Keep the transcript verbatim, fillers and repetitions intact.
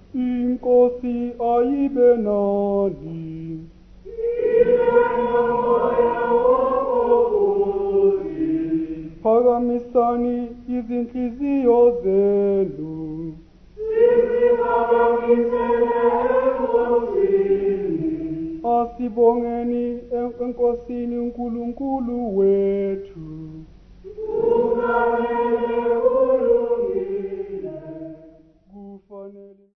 Inkosi ayibe nani. Phakamisani izinhliziyo zenu. Asibongeni enkosini uNkulunkulu wethu.